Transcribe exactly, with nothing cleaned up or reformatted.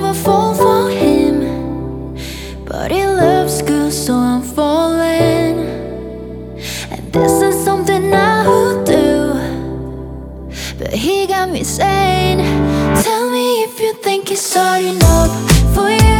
never fall for him, but he loves good, so I'm falling. And this is something I would do, but he got me saying, tell me if you think he's starting up for you.